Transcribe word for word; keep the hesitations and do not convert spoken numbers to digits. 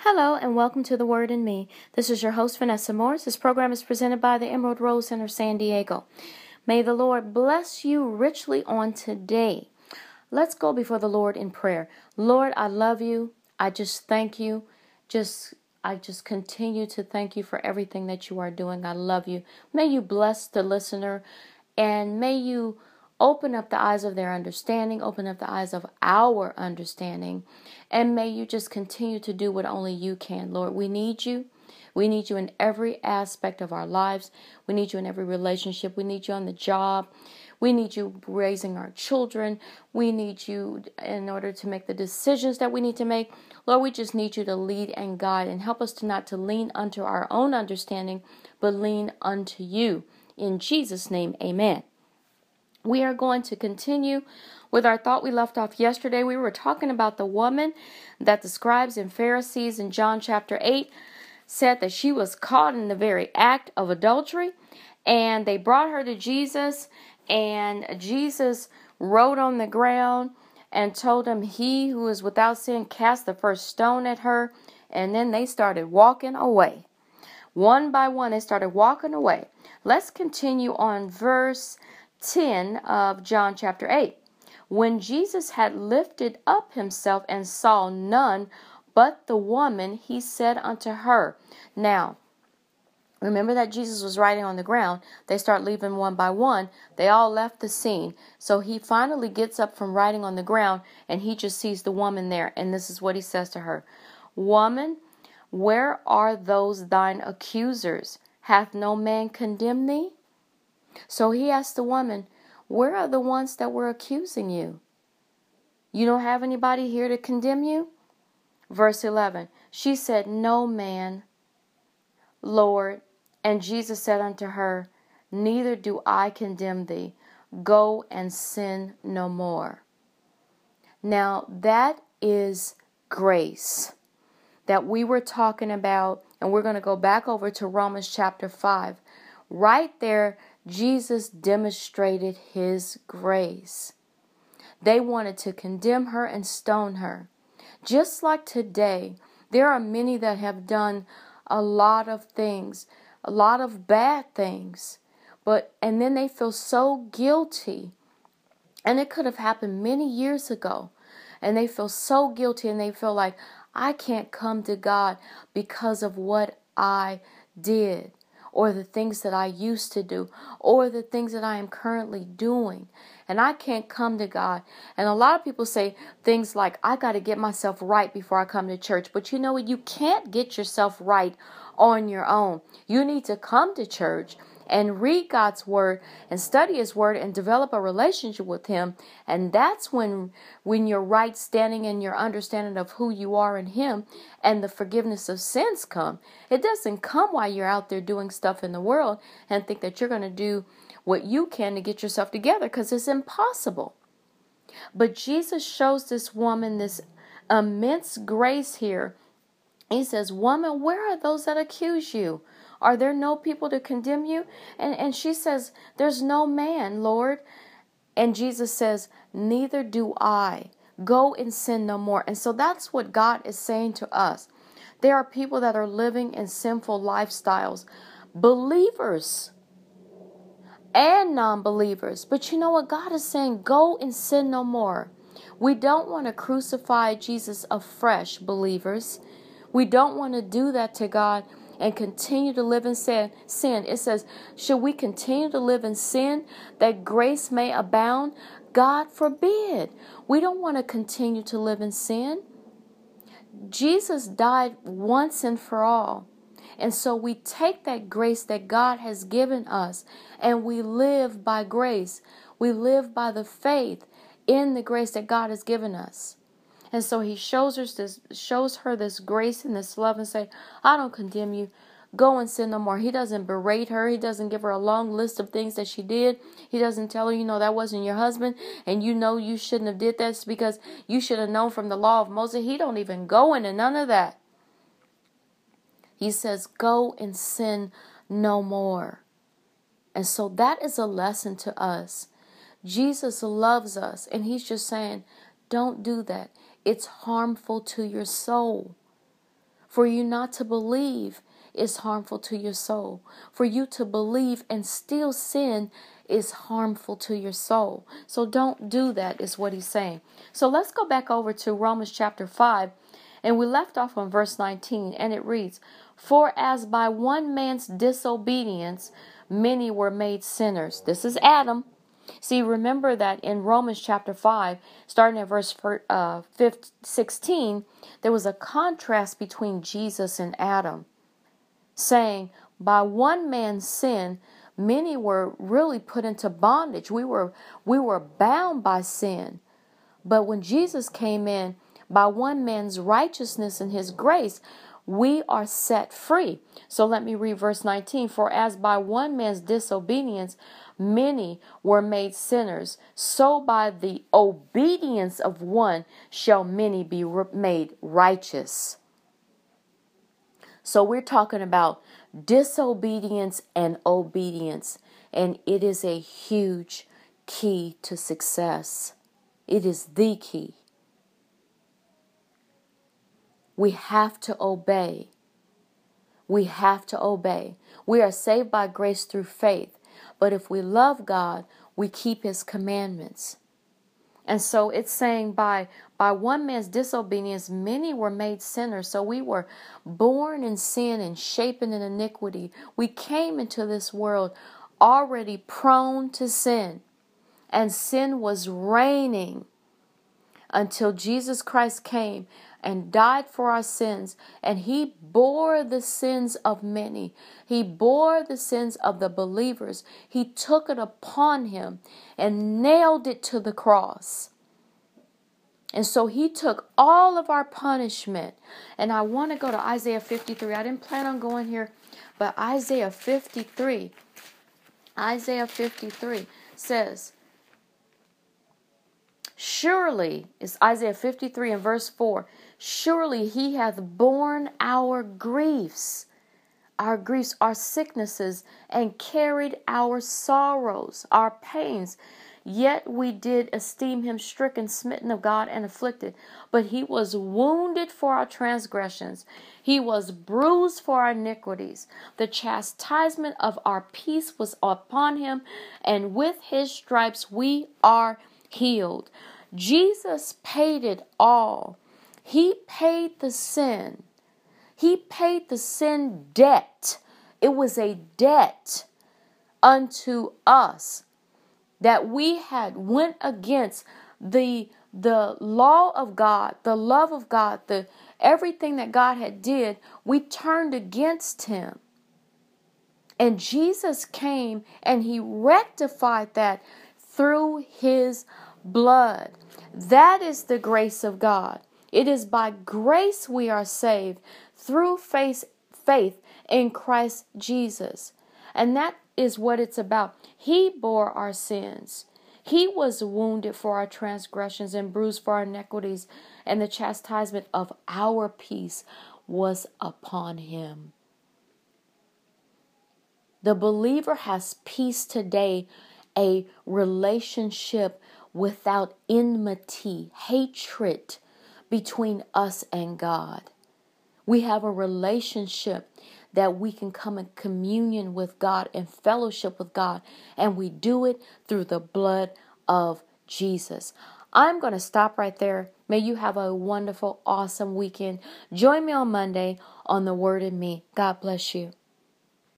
Hello and welcome to The Word in Me. This is your host, Vanessa Morris. This program is presented by the Emerald Rose Center, San Diego. May the Lord bless you richly on today. Let's go before the Lord in prayer. Lord, I love you. I just thank you. Just I just continue to thank you for everything that you are doing. I love you. May you bless the listener and may you open up the eyes of their understanding, open up the eyes of our understanding, and may you just continue to do what only you can, Lord. We need you. We need you in every aspect of our lives. We need you in every relationship. We need you on the job. We need you raising our children. We need you in order to make the decisions that we need to make. Lord, we just need you to lead and guide and help us to not to lean unto our own understanding, but lean unto you. In Jesus' name, amen. We are going to continue with our thought we left off yesterday. We were talking about the woman that the scribes and Pharisees in John chapter eight said that she was caught in the very act of adultery. And they brought her to Jesus, and Jesus wrote on the ground and told him, "He who is without sin cast the first stone at her." And then they started walking away. One by one, they started walking away. Let's continue on verse ten of John chapter eight. When Jesus had lifted up himself and saw none but the woman, he said unto her. Now, remember that Jesus was writing on the ground. They start leaving one by one. They all left the scene. So he finally gets up from writing on the ground and he just sees the woman there. And this is what he says to her. "Woman, where are those thine accusers? Hath no man condemned thee?" So he asked the woman, "Where are the ones that were accusing you? You don't have anybody here to condemn you?" Verse eleven, she said, "No man, Lord." And Jesus said unto her, "Neither do I condemn thee. Go and sin no more." Now that is grace that we were talking about, and we're going to go back over to Romans chapter five. Right there, Jesus demonstrated his grace. They wanted to condemn her and stone her. Just like today, there are many that have done a lot of things, a lot of bad things, but and then they feel so guilty. And it could have happened many years ago. And they feel so guilty and they feel like, I can't come to God because of what I did, or the things that I used to do, or the things that I am currently doing. And I can't come to God. And a lot of people say things like, I got to get myself right before I come to church. But you know what? You can't get yourself right on your own. You need to come to church and read God's word and study his word and develop a relationship with him. And that's when, when your right standing and your understanding of who you are in him and the forgiveness of sins come. It doesn't come while you're out there doing stuff in the world and think that you're going to do what you can to get yourself together, because it's impossible. But Jesus shows this woman this immense grace here. He says, "Woman, where are those that accuse you? Are there no people to condemn you?" And, and she says, "There's no man, Lord." And Jesus says, "Neither do I. Go and sin no more." And so that's what God is saying to us. There are people that are living in sinful lifestyles, believers and non-believers. But you know what? God is saying, go and sin no more. We don't want to crucify Jesus afresh, believers. We don't want to do that to God and continue to live in sin. Sin. It says, should we continue to live in sin that grace may abound? God forbid. We don't want to continue to live in sin. Jesus died once and for all. And so we take that grace that God has given us and we live by grace. We live by the faith in the grace that God has given us. And so he shows us this, shows her this grace and this love and say, I don't condemn you. Go and sin no more. He doesn't berate her. He doesn't give her a long list of things that she did. He doesn't tell her, you know, that wasn't your husband and you know you shouldn't have did that because you should have known from the law of Moses. He don't even go into none of that. He says, go and sin no more. And so that is a lesson to us. Jesus loves us and he's just saying, don't do that. It's harmful to your soul. For you not to believe is harmful to your soul. For you to believe and still sin is harmful to your soul. So don't do that, is what he's saying. So let's go back over to Romans chapter five. And we left off on verse nineteen, and it reads, For as by one man's disobedience many were made sinners. This is Adam. See, remember that in Romans chapter five, starting at verse uh, sixteen, there was a contrast between Jesus and Adam, saying, by one man's sin, many were really put into bondage. We were, we were bound by sin. But when Jesus came in, by one man's righteousness and his grace, we are set free. So let me read verse nineteen. For as by one man's disobedience many were made sinners, so by the obedience of one shall many be made righteous. So we're talking about disobedience and obedience, and it is a huge key to success. It is the key. We have to obey. We have to obey. We are saved by grace through faith. But if we love God, we keep his commandments. And so it's saying by, by one man's disobedience, many were made sinners. So we were born in sin and shapen in iniquity. We came into this world already prone to sin. And sin was reigning until Jesus Christ came and died for our sins, and he bore the sins of many. He bore the sins of the believers. He took it upon him and nailed it to the cross. And so he took all of our punishment. And I want to go to Isaiah fifty-three. I didn't plan on going here, but Isaiah fifty-three, Isaiah fifty-three says, surely, it's Isaiah fifty-three and verse four, surely he hath borne our griefs, our griefs, our sicknesses, and carried our sorrows, our pains. Yet we did esteem him stricken, smitten of God, and afflicted. But he was wounded for our transgressions. He was bruised for our iniquities. The chastisement of our peace was upon him, and with his stripes we are healed. Jesus paid it all. He paid the sin. He paid the sin debt. It was a debt unto us that we had went against the the law of God, the love of God, the everything that God had did. We turned against him. And Jesus came and he rectified that through his blood. That is the grace of God. It is by grace we are saved through faith, faith in Christ Jesus. And that is what it's about. He bore our sins. He was wounded for our transgressions and bruised for our iniquities, and the chastisement of our peace was upon him. The believer has peace today, a relationship without enmity, hatred between us and God. We have a relationship that we can come in communion with God and fellowship with God, and we do it through the blood of Jesus. I'm going to stop right there. May you have a wonderful, awesome weekend. Join me on Monday on The Word in Me. God bless you.